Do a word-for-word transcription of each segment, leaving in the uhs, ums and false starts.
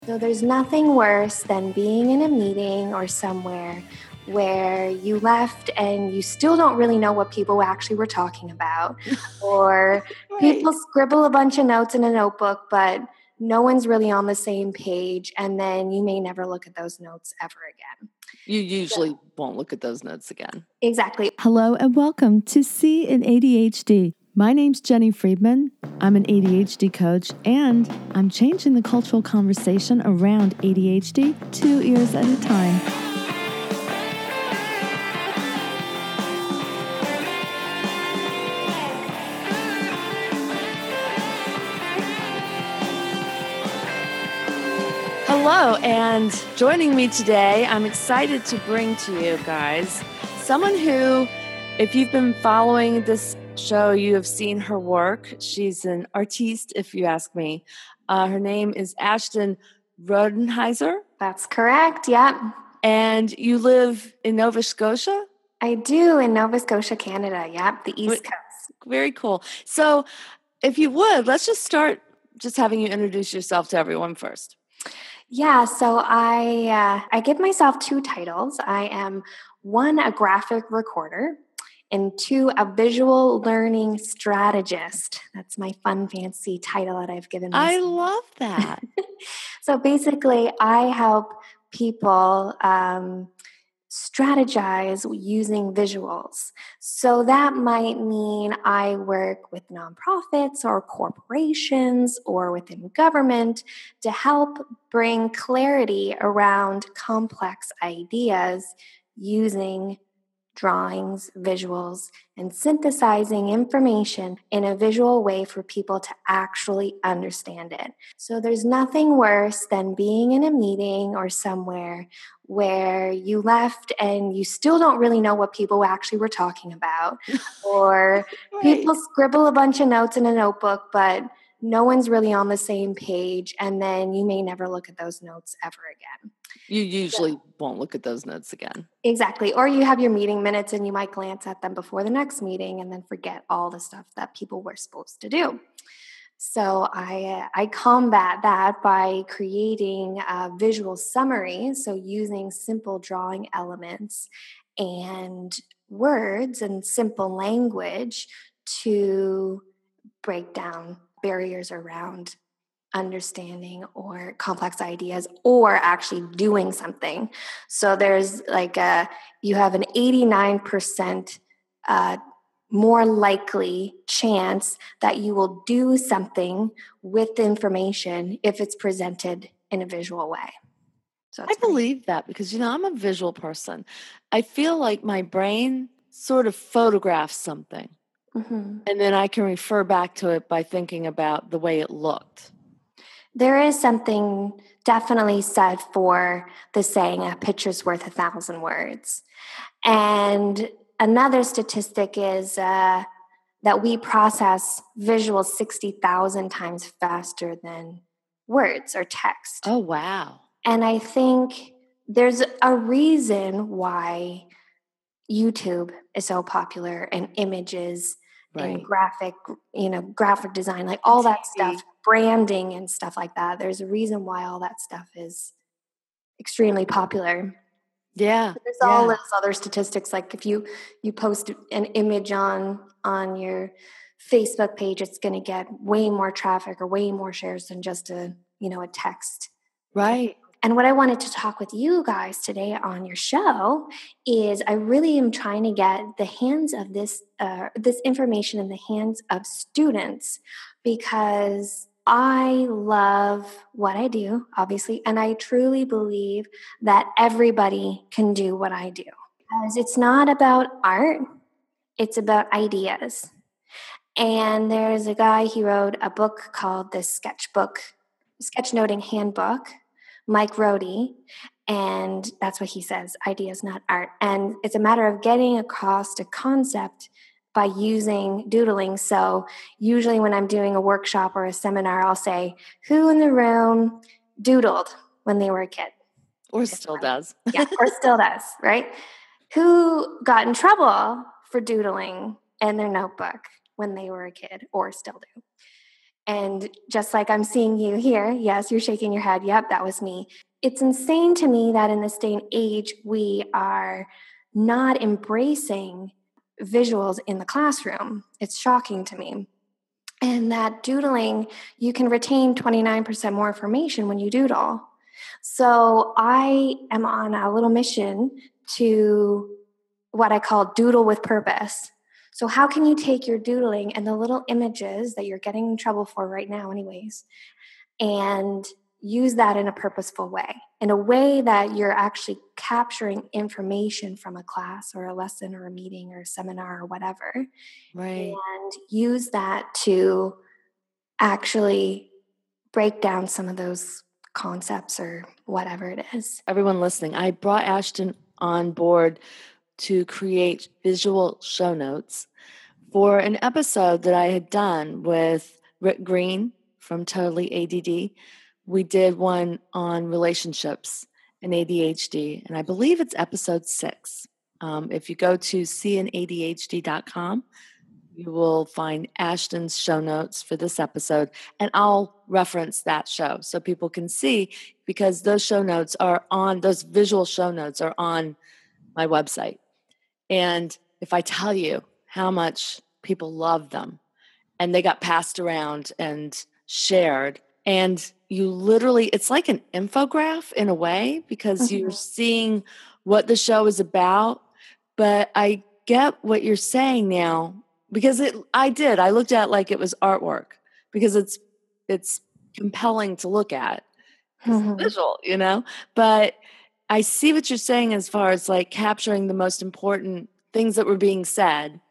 So there's nothing worse than being in a meeting or somewhere where you left and you still don't really know what people actually were talking about, or Right. people scribble a bunch of notes in a notebook, but no one's really on the same page, and then you may never look at those notes ever again. You usually won't look at those notes again. Exactly. Hello and welcome to C in A D H D. My name's Jenny Friedman. I'm an A D H D coach, and I'm changing the cultural conversation around A D H D two ears at a time. Hello, and joining me today, I'm excited to bring to you guys someone who, if you've been following this show, you have seen her work. She's an artiste, if you ask me. Uh, her name is Ashton Rodenheiser. That's correct, yep. And you live in Nova Scotia? I do, in Nova Scotia, Canada, yep, the East Coast. Very cool. So if you would, let's just start just having you introduce yourself to everyone first. Yeah, so I uh, I give myself two titles. I am one, a graphic recorder, and two, a visual learning strategist. That's my fun, fancy title that I've given myself. I love that. So basically, I help people um, strategize using visuals. So that might mean I work with nonprofits or corporations or within government to help bring clarity around complex ideas using drawings, visuals, and synthesizing information in a visual way for people to actually understand it. So there's nothing worse than being in a meeting or somewhere where you left and you still don't really know what people actually were talking about, or Right. people scribble a bunch of notes in a notebook, but no one's really on the same page, and then you may never look at those notes ever again. You usually so, won't look at those notes again. Exactly. Or you have your meeting minutes and you might glance at them before the next meeting and then forget all the stuff that people were supposed to do. So I uh, I combat that by creating a visual summary, so using simple drawing elements and words and simple language to break down barriers around understanding or complex ideas or actually doing something. So there's like a, you have an eighty-nine percent uh, more likely chance that you will do something with the information if it's presented in a visual way. So I believe that because, you know, I'm a visual person. I feel like my brain sort of photographs something. Mm-hmm. And then I can refer back to it by thinking about the way it looked. There is something definitely said for the saying, a picture's worth a thousand words. And another statistic is uh, that we process visuals sixty thousand times faster than words or text. Oh, wow. And I think there's a reason why YouTube is so popular, and images right. and graphic, you know, graphic design, like all that stuff, branding and stuff like that. There's a reason why all that stuff is extremely popular. Yeah. There's yeah. all those other statistics, like if you you post an image on on your Facebook page, it's going to get way more traffic or way more shares than just a, you know, a text. Right. And what I wanted to talk with you guys today on your show is I really am trying to get the hands of this uh, this information in the hands of students, because I love what I do, obviously, and I truly believe that everybody can do what I do. Because it's not about art, it's about ideas. And there's a guy, he wrote a book called The Sketchbook, Sketchnoting Handbook, Mike Rohde, and that's what he says, ideas, not art. And it's a matter of getting across a concept by using doodling. So usually when I'm doing a workshop or a seminar, I'll say, who in the room doodled when they were a kid? Or still does. Yeah, or still does, right? Who got in trouble for doodling in their notebook when they were a kid or still do? And just like I'm seeing you here, yes, you're shaking your head. Yep, that was me. It's insane to me that in this day and age, we are not embracing visuals in the classroom. It's shocking to me. And that doodling, you can retain twenty-nine percent more information when you doodle. So I am on a little mission to what I call doodle with purpose. So how can you take your doodling and the little images that you're getting in trouble for right now anyways, and use that in a purposeful way, in a way that you're actually capturing information from a class or a lesson or a meeting or a seminar or whatever, Right. and use that to actually break down some of those concepts or whatever it is. Everyone listening, I brought Ashton on board to create visual show notes for an episode that I had done with Rick Green from Totally A D D. We did one on relationships and A D H D, and I believe it's episode six. Um, if you go to c n a d h d dot com, you will find Ashton's show notes for this episode, and I'll reference that show so people can see, because those show notes are on, those visual show notes are on my website. And if I tell you how much people love them, and they got passed around and shared, and you literally, it's like an infographic in a way, because mm-hmm. you're seeing what the show is about. But I get what you're saying now, because it, I did, I looked at it like it was artwork, because it's, it's compelling to look at. Mm-hmm. It's visual, you know, but I see what you're saying as far as like capturing the most important things that were being said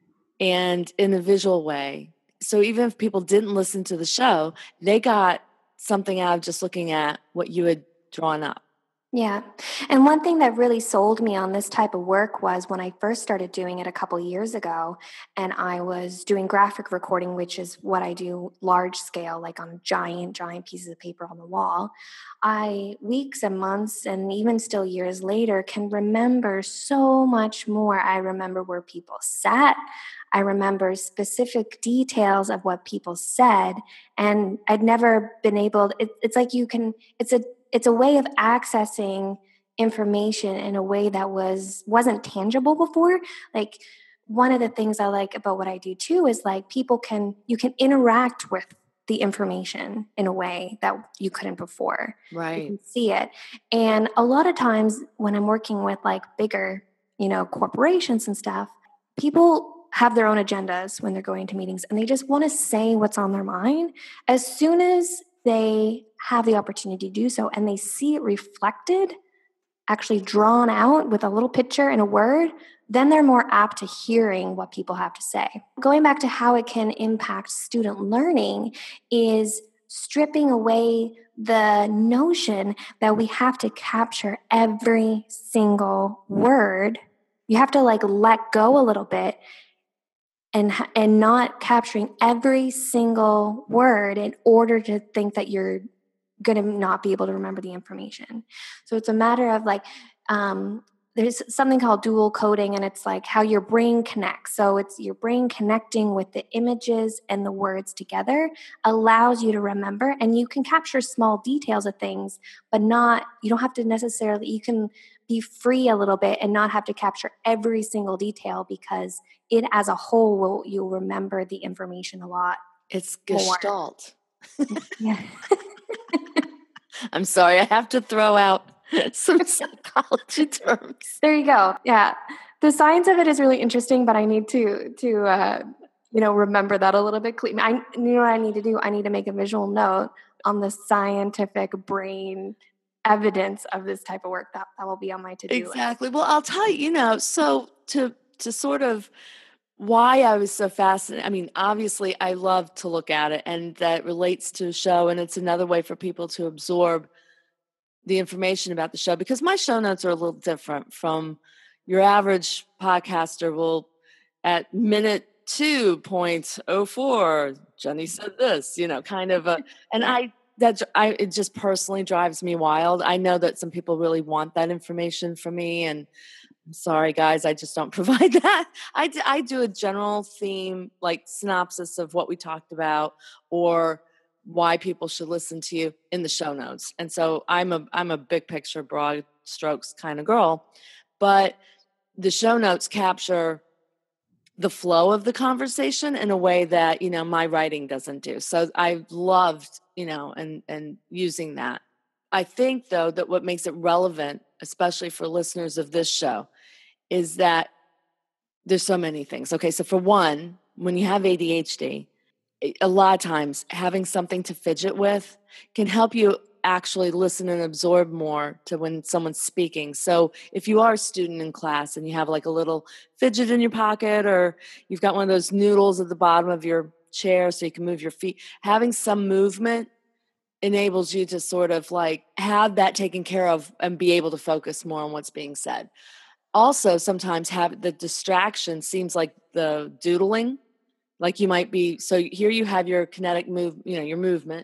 and in a visual way. So even if people didn't listen to the show, they got something out of just looking at what you had drawn up. Yeah. And one thing that really sold me on this type of work was when I first started doing it a couple years ago, and I was doing graphic recording, which is what I do large scale, like on giant, giant pieces of paper on the wall. I, weeks and months and even still years later, can remember so much more. I remember where people sat. I remember specific details of what people said, and I'd never been able, it, it's like you can, it's a, it's a way of accessing information in a way that was, wasn't tangible before. Like one of the things I like about what I do too is like people can, you can interact with the information in a way that you couldn't before. Right. You can see it. And a lot of times when I'm working with like bigger, you know, corporations and stuff, people have their own agendas when they're going to meetings, and they just want to say what's on their mind. As soon as they have the opportunity to do so and they see it reflected, actually drawn out with a little picture and a word, then they're more apt to hearing what people have to say. Going back to how it can impact student learning is stripping away the notion that we have to capture every single word. You have to like let go a little bit and and not capturing every single word in order to think that you're going to not be able to remember the information. So it's a matter of like, um, there's something called dual coding, and it's like how your brain connects. So it's your brain connecting with the images and the words together allows you to remember, and you can capture small details of things, but not, you don't have to necessarily, you can be free a little bit and not have to capture every single detail, because it as a whole will, you'll remember the information a lot. It's Gestalt. Yeah. I'm sorry, I have to throw out some psychology terms. There you go. Yeah. The science of it is really interesting, but I need to, to, uh, you know, remember that a little bit. I, you know what I need to do? I need to make a visual note on the scientific brain evidence of this type of work. That, that will be on my to-do list. Exactly. Well, I'll tell you, you know, so to, to sort of why I was so fascinated. I mean, obviously I love to look at it, and that relates to a show. And it's another way for people to absorb the information about the show, because my show notes are a little different from your average podcaster. Will at minute two point oh four, Jenny said this, you know, kind of a, and I, that I, it just personally drives me wild. I know that some people really want that information from me, and Sorry, guys, I just don't provide that. I, d- I do a general theme, like synopsis of what we talked about or why people should listen to you in the show notes. And so I'm a I'm a big picture, broad strokes kind of girl. But the show notes capture the flow of the conversation in a way that, you know, my writing doesn't do. So I loved, you know, and and using that. I think though that what makes it relevant, especially for listeners of this show, is that there's so many things. Okay, so for one, when you have A D H D, a lot of times having something to fidget with can help you actually listen and absorb more to when someone's speaking. So if you are a student in class and you have like a little fidget in your pocket, or you've got one of those noodles at the bottom of your chair so you can move your feet, having some movement enables you to sort of like have that taken care of and be able to focus more on what's being said. Also, sometimes have the distraction seems like the doodling, like you might be, so here you have your kinetic move, you know, your movement,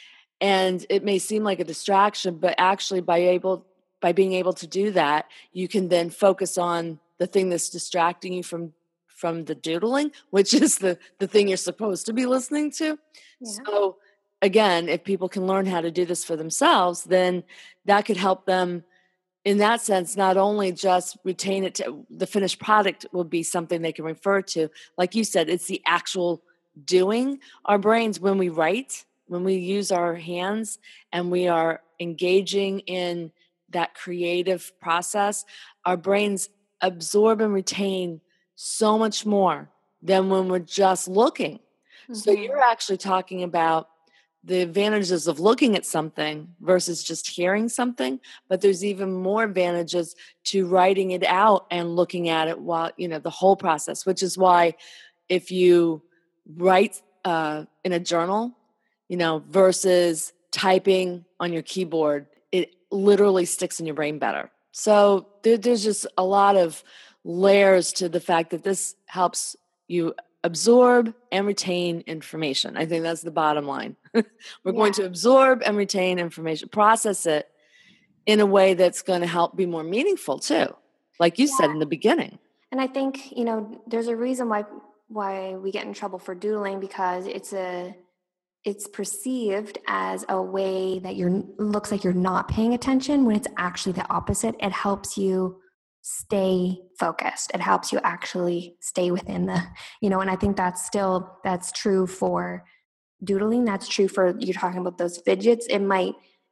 and it may seem like a distraction, but actually by able, by being able to do that, you can then focus on the thing that's distracting you from, from the doodling, which is the, the thing you're supposed to be listening to. Yeah. So again, if people can learn how to do this for themselves, then that could help them in that sense, not only just retain it to the finished product will be something they can refer to. Like you said, it's the actual doing. Our brains, when we write, when we use our hands and we are engaging in that creative process, our brains absorb and retain so much more than when we're just looking. Mm-hmm. So you're actually talking about the advantages of looking at something versus just hearing something, but there's even more advantages to writing it out and looking at it while, you know, the whole process, which is why if you write uh, in a journal, you know, versus typing on your keyboard, it literally sticks in your brain better. So there, there's just a lot of layers to the fact that this helps you absorb and retain information. I think that's the bottom line. We're yeah. going to absorb and retain information, process it in a way that's going to help be more meaningful too, like you yeah. said in the beginning. And I think, you know, there's a reason why why we get in trouble for doodling, because it's a it's perceived as a way that you're looks like you're not paying attention, when it's actually the opposite. It helps you stay focused. It helps you actually stay within the, you know, and I think that's still, that's true for doodling. That's true for, you're talking about those fidgets. It might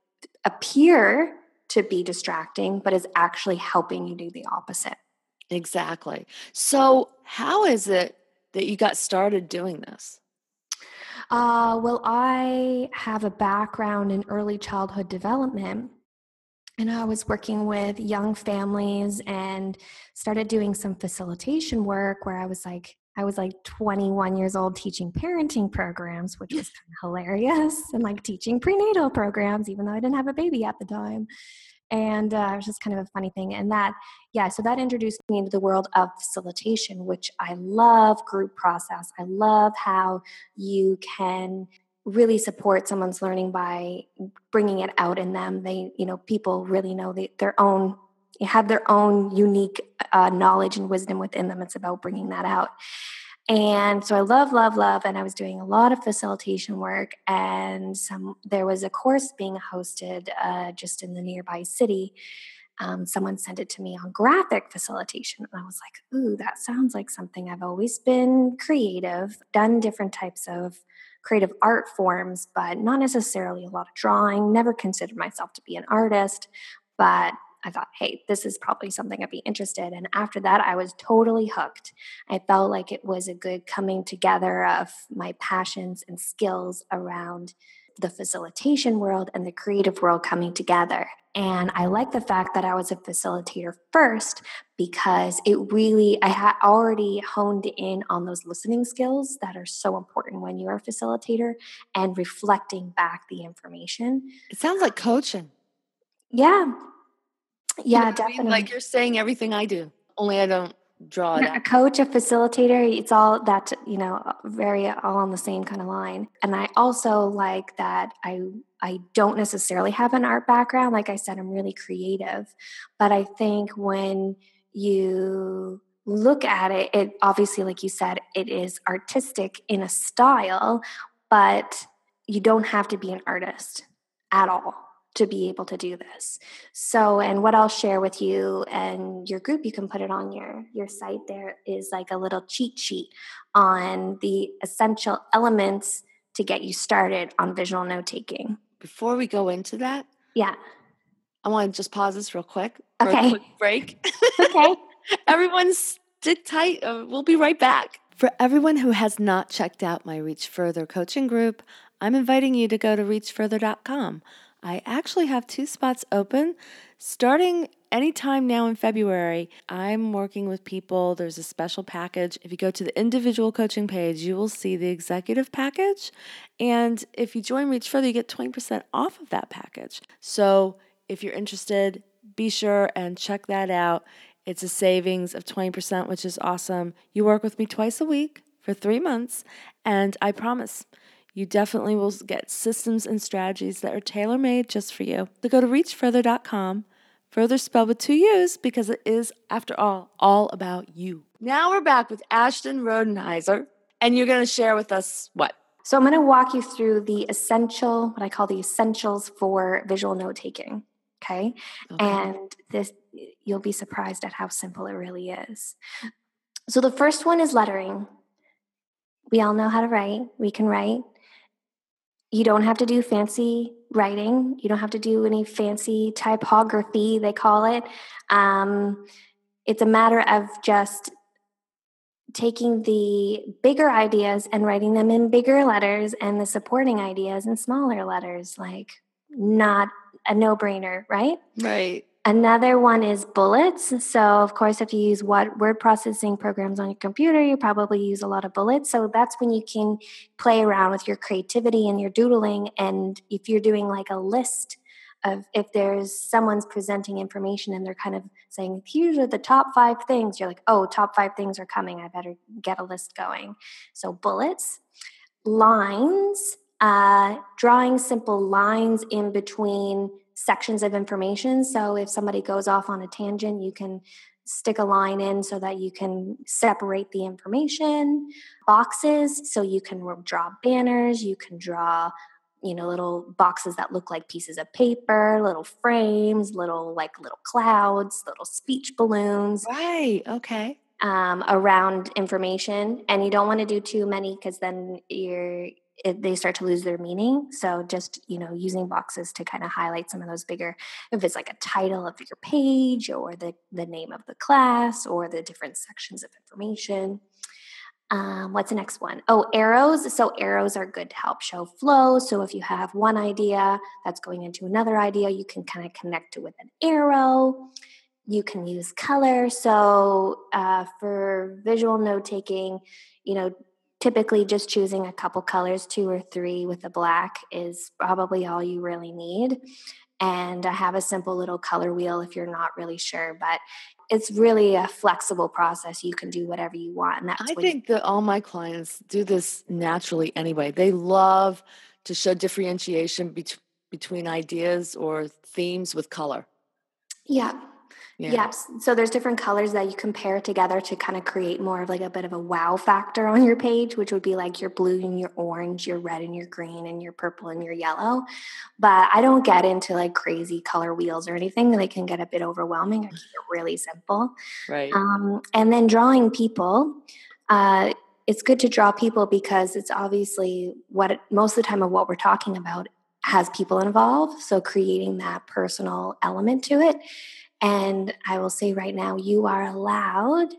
appear to be distracting, but is actually helping you do the opposite. Exactly. So how is it that you got started doing this? Uh, well, I have a background in early childhood development. And I was working with young families and started doing some facilitation work where I was like, I was like twenty-one years old teaching parenting programs, which was kind of hilarious, and like teaching prenatal programs, even though I didn't have a baby at the time. And uh, it was just kind of a funny thing. And that, yeah, so that introduced me into the world of facilitation, which I love. Group process. I love how you can really support someone's learning by bringing it out in them. They, you know, people really know they, their own, have their own unique uh, knowledge and wisdom within them. It's about bringing that out. And so I love, love, love. And I was doing a lot of facilitation work, and some, there was a course being hosted uh, just in the nearby city. Um, someone sent it to me on graphic facilitation. And I was like, ooh, that sounds like something. I've always been creative, done different types of creative art forms, but not necessarily a lot of drawing, never considered myself to be an artist, but I thought, hey, this is probably something I'd be interested in. And after that, I was totally hooked. I felt like it was a good coming together of my passions and skills around the facilitation world and the creative world coming together. And I like the fact that I was a facilitator first, because it really, I had already honed in on those listening skills that are so important when you're a facilitator, and reflecting back the information. It sounds like coaching. Yeah. Yeah, you know definitely. I mean? Like you're saying everything I do, only I don't draw it out. A coach, a facilitator, it's all that, you know, very all on the same kind of line. And I also like that I I don't necessarily have an art background. Like I said, I'm really creative. But I think when you look at it, it obviously, like you said, it is artistic in a style, but you don't have to be an artist at all to be able to do this. So, and what I'll share with you and your group, you can put it on your, your site there, is like a little cheat sheet on the essential elements to get you started on visual note taking. Before we go into that, yeah, I want to just pause this real quick for okay. a quick break. Okay. Everyone stick tight. Uh, we'll be right back. For everyone who has not checked out my Reach Further coaching group, I'm inviting you to go to reach further dot com. I actually have two spots open starting anytime now in February. I'm working with people. There's a special package. If you go to the individual coaching page, you will see the executive package. And if you join Reach Further, you get twenty percent off of that package. So if you're interested, be sure and check that out. It's a savings of twenty percent, which is awesome. You work with me twice a week for three months, and I promise you definitely will get systems and strategies that are tailor-made just for you. So go to reach further dot com, further spelled with two U's, because it is, after all, all about you. Now we're back with Ashton Rodenheiser, and you're going to share with us what? So I'm going to walk you through the essential, what I call the essentials for visual note taking. Okay? okay. And this, you'll be surprised at how simple it really is. So the first one is lettering. We all know how to write. We can write. You don't have to do fancy writing. You don't have to do any fancy typography, they call it. Um, it's a matter of just taking the bigger ideas and writing them in bigger letters and the supporting ideas in smaller letters, like not a no-brainer, right? Right. Another one is bullets. So, of course, if you use what word processing programs on your computer, you probably use a lot of bullets. So that's when you can play around with your creativity and your doodling. And if you're doing like a list of, if there's someone's presenting information and they're kind of saying, here's are the top five things, you're like, oh, top five things are coming. I better get a list going. So bullets, lines, uh, drawing simple lines in between sections of information. So if somebody goes off on a tangent, you can stick a line in so that you can separate the information. Boxes, so you can draw banners, you can draw, you know, little boxes that look like pieces of paper, little frames, little like little clouds, little speech balloons. Right. Okay. Um, around information. And you don't want to do too many because then you're It, they start to lose their meaning. So just, you know, using boxes to kind of highlight some of those bigger, if it's like a title of your page or the, the name of the class or the different sections of information. Um, what's the next one? Oh, arrows. So arrows are good to help show flow. So if you have one idea that's going into another idea, you can kind of connect it with an arrow. You can use color. So uh, for visual note taking, you know, typically just choosing a couple colors, two or three with the black is probably all you really need. And I have a simple little color wheel if you're not really sure, but it's really a flexible process. You can do whatever you want. And that's I think that all my clients do this naturally anyway. They love to show differentiation bet- between ideas or themes with color. Yeah. Yeah. Yes. So there's different colors that you compare together to kind of create more of like a bit of a wow factor on your page, which would be like your blue and your orange, your red and your green, and your purple and your yellow. But I don't get into like crazy color wheels or anything. They can get a bit overwhelming. I keep it really simple. Right. Um, and then drawing people. Uh, it's good to draw people because it's obviously what it, most of the time of what we're talking about has people involved. So creating that personal element to it. And I will say right now, you are allowed,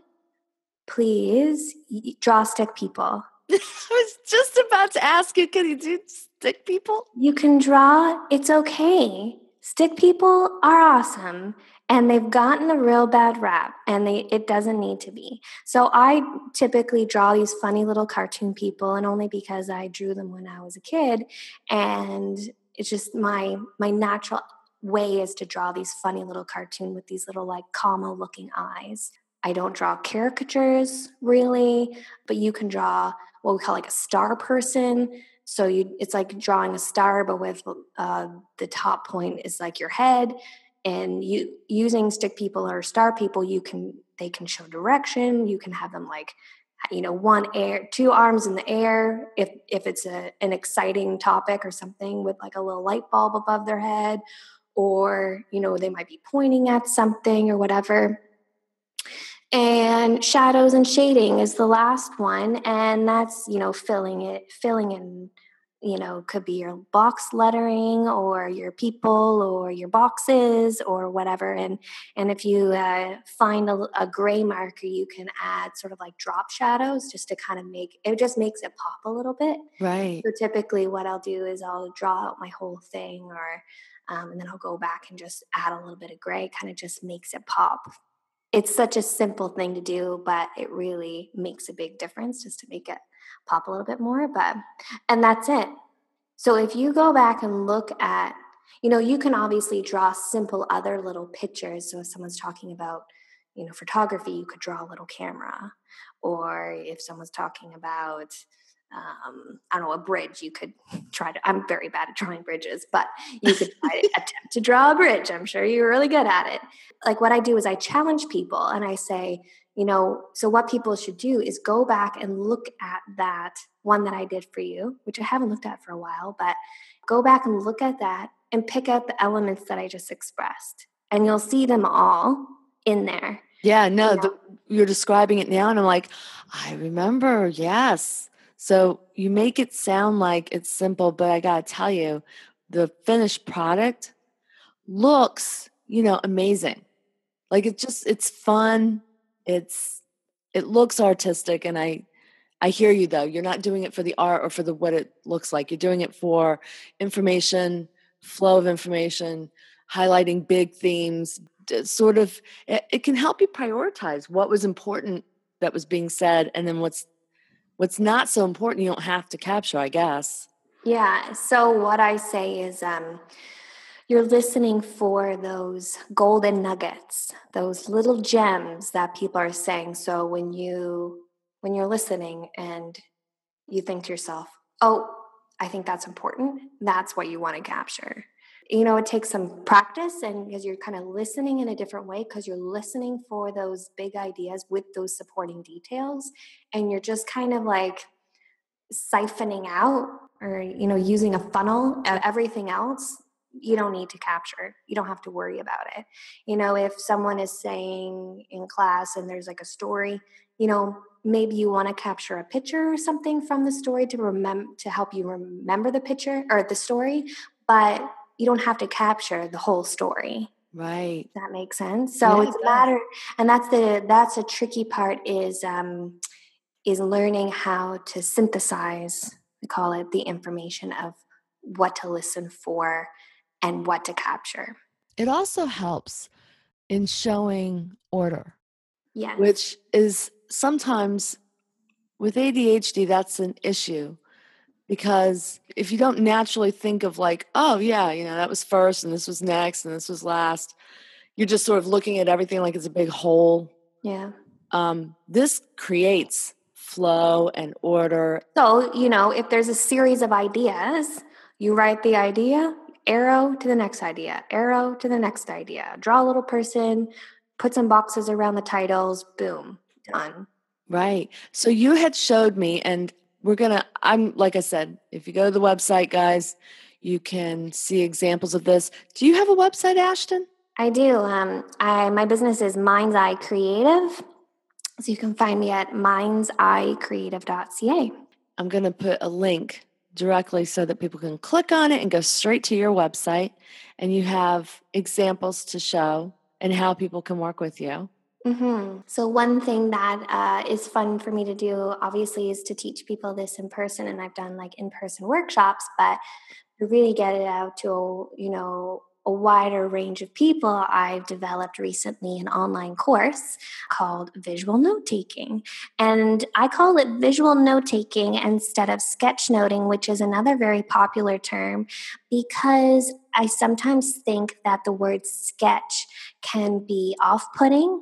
please, draw stick people. I was just about to ask you, can you do stick people? You can draw, it's okay. Stick people are awesome. And they've gotten a real bad rap, and they it doesn't need to be. So I typically draw these funny little cartoon people, and only because I drew them when I was a kid. And it's just my my natural way is to draw these funny little cartoon with these little like comma looking eyes. I don't draw caricatures really, but you can draw what we call like a star person. So you, it's like drawing a star, but with uh, the top point is like your head. And you using stick people or star people, you can they can show direction. You can have them like, you know, one air, two arms in the air. If, if it's a, an exciting topic or something with like a little light bulb above their head, or, you know, they might be pointing at something or whatever. And shadows and shading is the last one. And that's, you know, filling it, filling in, you know, could be your box lettering or your people or your boxes or whatever. And and if you uh, find a, a gray marker, you can add sort of like drop shadows just to kind of make, it just makes it pop a little bit. Right. So typically what I'll do is I'll draw out my whole thing, or um, and then I'll go back and just add a little bit of gray, kind of just makes it pop. It's such a simple thing to do, but it really makes a big difference just to make it pop a little bit more. But, and that's it. So if you go back and look at, you know, you can obviously draw simple other little pictures. So if someone's talking about, you know, photography, you could draw a little camera. Or if someone's talking about, um, I don't know, a bridge, you could try to, I'm very bad at drawing bridges, but you could try to attempt to draw a bridge. I'm sure you're really good at it. Like what I do is I challenge people and I say, you know, so what people should do is go back and look at that one that I did for you, which I haven't looked at for a while, but go back and look at that and pick out the elements that I just expressed. And you'll see them all in there. Yeah, no, You know? the, you're describing it now and I'm like, I remember, yes. So you make it sound like it's simple, but I got to tell you, the finished product looks, you know, amazing. Like it just, it's fun. It's, it looks artistic. And I, I hear you though. You're not doing it for the art or for the, what it looks like. You're doing it for information, flow of information, highlighting big themes, sort of, it, it can help you prioritize what was important that was being said. And then what's, what's not so important, you don't have to capture, I guess. Yeah. So what I say is, um, you're listening for those golden nuggets, those little gems that people are saying. So when you, when you're listening and you think to yourself, oh, I think that's important, that's what you want to capture. You know, it takes some practice, and because you're kind of listening in a different way, because you're listening for those big ideas with those supporting details, and you're just kind of like siphoning out, or, you know, using a funnel of everything else. You don't need to capture. You don't have to worry about it. You know, if someone is saying in class and there's like a story, you know, maybe you want to capture a picture or something from the story to remember, to help you remember the picture or the story, but you don't have to capture the whole story. Right. Does that make sense? So Yeah, it's it a matter, and that's the that's a tricky part is um, is learning how to synthesize. We call it the information of what to listen for and what to capture. It also helps in showing order. Yes. Which is sometimes with A D H D, that's an issue. Because if you don't naturally think of like, oh yeah, you know, that was first and this was next and this was last, you're just sort of looking at everything like it's a big whole. Yeah. Um, this creates flow and order. So, you know, if there's a series of ideas, you write the idea, arrow to the next idea, arrow to the next idea, draw a little person, put some boxes around the titles, boom, done. Right. So you had showed me, and we're going to, I'm, like I said, if you go to the website, guys, you can see examples of this. Do you have a website, Ashton? I do. Um, I, my business is Mind's Eye Creative. So you can find me at minds eye creative dot c a. I'm going to put a link directly so that people can click on it and go straight to your website, and you have examples to show and how people can work with you. Mm-hmm. So one thing that uh, is fun for me to do, obviously, is to teach people this in person, and I've done like in-person workshops, but to really get it out to, you know, a wider range of people, I've developed recently an online course called Visual Note Taking. And I call it visual note taking instead of sketch noting, which is another very popular term, because I sometimes think that the word sketch can be off-putting.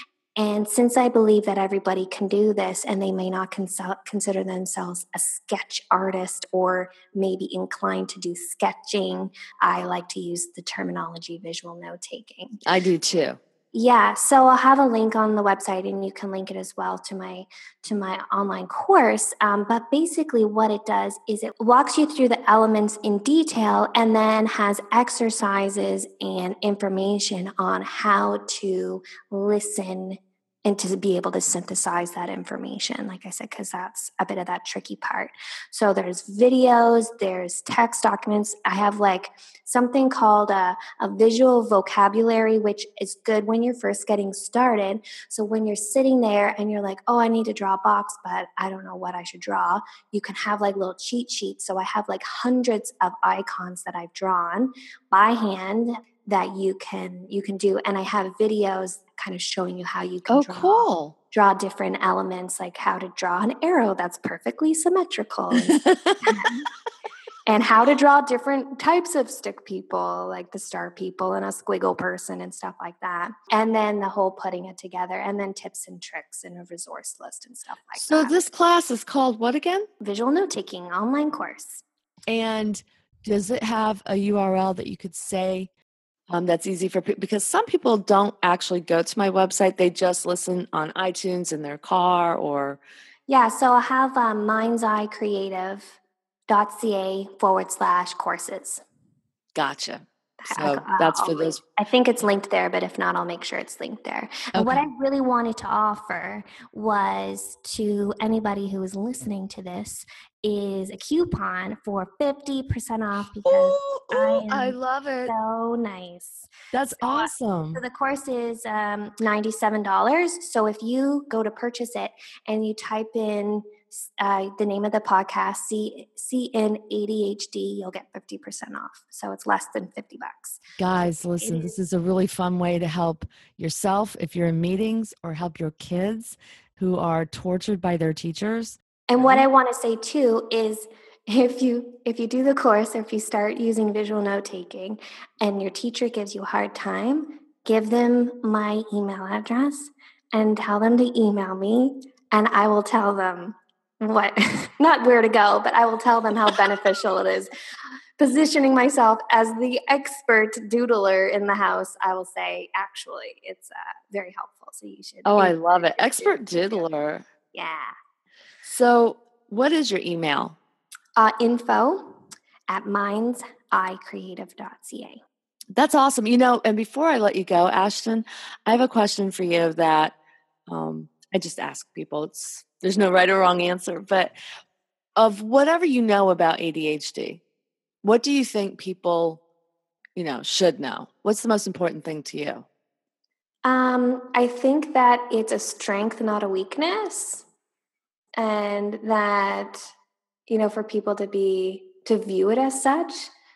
And since I believe that everybody can do this and they may not cons- consider themselves a sketch artist or maybe inclined to do sketching, I like to use the terminology visual note taking. I do too. Yeah, so I'll have a link on the website, and you can link it as well to my to my online course. Um, but basically, what it does is it walks you through the elements in detail, and then has exercises and information on how to listen and to be able to synthesize that information. Like I said, because that's a bit of that tricky part. So there's videos, there's text documents. I have like something called a, a visual vocabulary, which is good when you're first getting started. So when you're sitting there and you're like, oh, I need to draw a box, but I don't know what I should draw, you can have like little cheat sheets. So I have like hundreds of icons that I've drawn by hand that you can you can do, and I have videos kind of showing you how you can oh, draw cool. draw different elements, like how to draw an arrow that's perfectly symmetrical. And how to draw different types of stick people, like the star people and a squiggle person and stuff like that. And then the whole putting it together, and then tips and tricks and a resource list and stuff like so that. So this class is called what again? Visual Note-Taking Online Course. And does it have a U R L that you could say um, that's easy for people? Because some people don't actually go to my website. They just listen on iTunes in their car or... Yeah, so I'll have um, Mind's Eye Creative. .ca forward slash courses. Gotcha. So I, that's for those. I think it's linked there, but if not, I'll make sure it's linked there. And okay. what I really wanted to offer was to anybody who is listening to this is a coupon for fifty percent off because ooh, ooh, I, am I love it. So nice. That's so, awesome. So the course is um, ninety-seven dollars. So if you go to purchase it and you type in Uh, the name of the podcast, C C N A D H D, you'll get fifty percent off. So it's less than fifty bucks. Guys, listen, this is a really fun way to help yourself if you're in meetings, or help your kids who are tortured by their teachers. And what I want to say too is if you if you do the course, or if you start using visual note taking and your teacher gives you a hard time, give them my email address and tell them to email me, and I will tell them what, not where to go, but I will tell them how beneficial it is. Positioning myself as the expert doodler in the house, I will say, actually, it's uh, very helpful. So you should. Oh, I love it. Expert doodler. Yeah. So what is your email? Uh, info at minds eye creative dot c a. That's awesome. You know, and before I let you go, Ashton, I have a question for you that um, I just ask people. It's There's no right or wrong answer, but of whatever you know about A D H D, what do you think people, you know, should know? What's the most important thing to you? Um, I think that it's a strength, not a weakness. And that, you know, for people to be, to view it as such.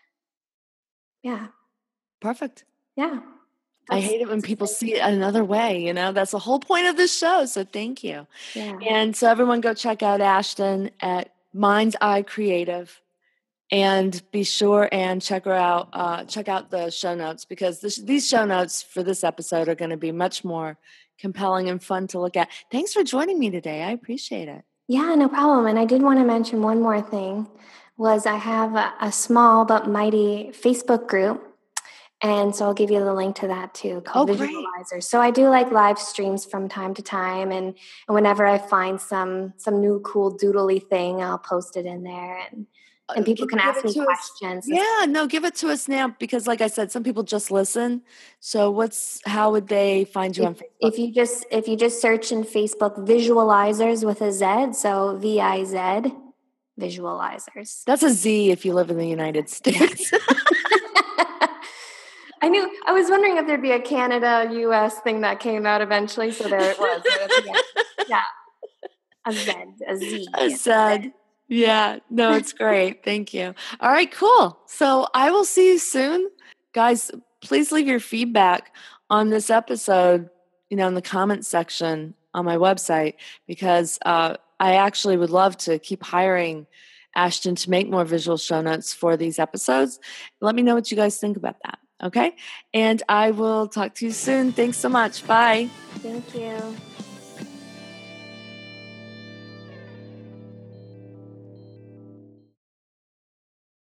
Yeah. Perfect. Yeah. I hate it when people see it another way, you know, that's the whole point of this show. So thank you. Yeah. And so everyone go check out Ashton at Mind's Eye Creative, and be sure and check her out, uh, check out the show notes, because this, these show notes for this episode are going to be much more compelling and fun to look at. Thanks for joining me today. I appreciate it. Yeah, no problem. And I did want to mention one more thing was I have a, a small but mighty Facebook group. And so I'll give you the link to that too, called oh, Visualizers. So I do like live streams from time to time, and, and whenever I find some some new cool doodly thing, I'll post it in there, and and people can ask me questions. Yeah, no, give it to us now, because like I said, some people just listen. So what's how would they find you if, on Facebook? If you just if you just search in Facebook Visualizers with a Z, so V I Z, Visualizers. That's a Z if you live in the United States. I knew, I was wondering if there'd be a Canada U S thing that came out eventually. So there it was. yeah. yeah. A Z, a Z. A Z. Yeah. No, it's great. Thank you. All right, cool. So I will see you soon. Guys, please leave your feedback on this episode, you know, in the comments section on my website, because uh, I actually would love to keep hiring Ashton to make more visual show notes for these episodes. Let me know what you guys think about that. Okay. And I will talk to you soon. Thanks so much. Bye. Thank you.